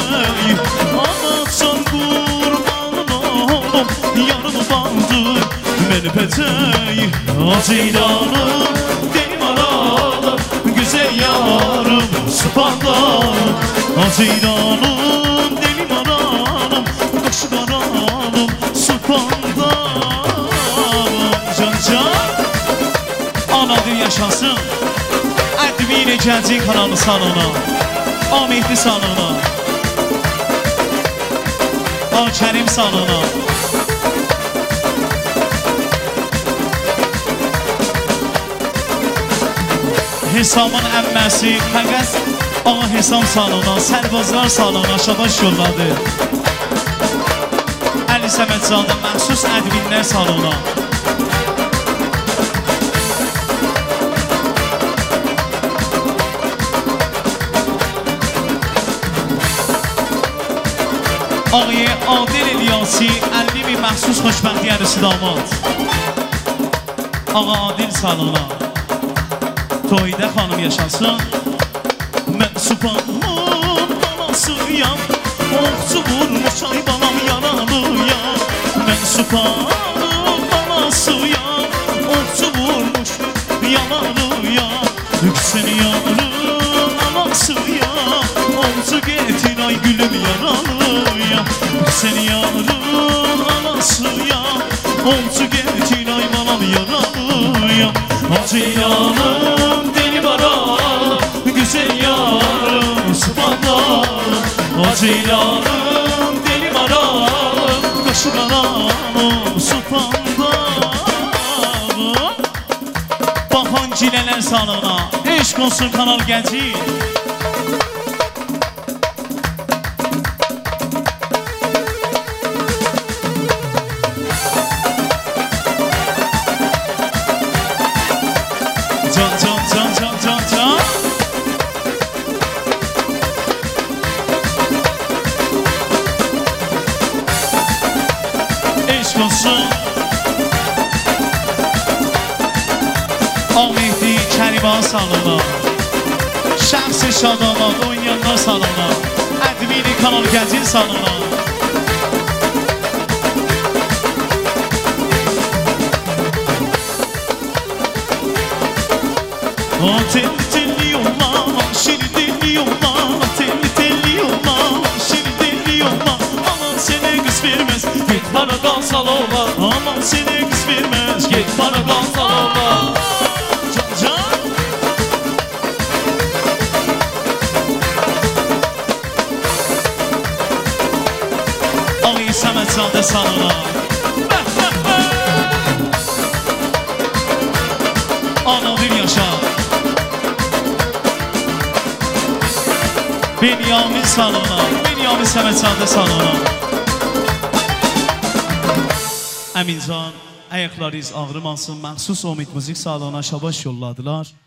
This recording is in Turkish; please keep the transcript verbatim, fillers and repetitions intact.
pətəyi Anacan qurbanın olum Yarım bandır məni pətəyi Ceylanım deli maralım Güzel yarım subhanallah Ceylanım deli maralım Qaşı qaralım subhanallah Can can Anadır yaşasın Ədvin Gəncin kanalı salona Amehdi salona Kərim salona Hesabın əmməsi Fəqəz Ağa hesab salona Sərbazlar salona Şabaş yolladı Əli Səmədzadə məxsus ədvinlər salona Ağaye Adil İlyasi əlli min məxsus xoşbəxti yarısı damad Ağa Adil salona Toyda xanım yaşasın Mən subhanın balasıyam Oxçu vurmuş ay balam yaralıyam Mən subhanın balasıyam Oxçu vurmuş yaralıyam Yüksün yarın anasıyam Oxçu getir ay gülüm yaralıyam Yüksün yarın anasıyam Oxçu getir ay balam yaralıyam Ceylanım deli maralım Güzel yarım subhanallah Ceylanım deli maralım Qaşı qaralım subhanallah Baxan cilələr salına Eşq olsun Kanal Gəncin Amehdi Kəriman salona Şəxsi Şadamat oynayanlar salona Ədvini Kanal Gəncin salona Telli telli yollama Şiri telli yollama Telli telli yollama Şiri telli yollama Aman sene kız vermez Git bana kal salona Aman sene kız vermez Git bana kal salona Ağayı Səmədzadə salona Anadır yaşa Benyamin salona Benyamin Səmədzadə salona Əmincan ayaqlarınız ağrımasın Məxsus Omid Müzik salona şabaş yolladılar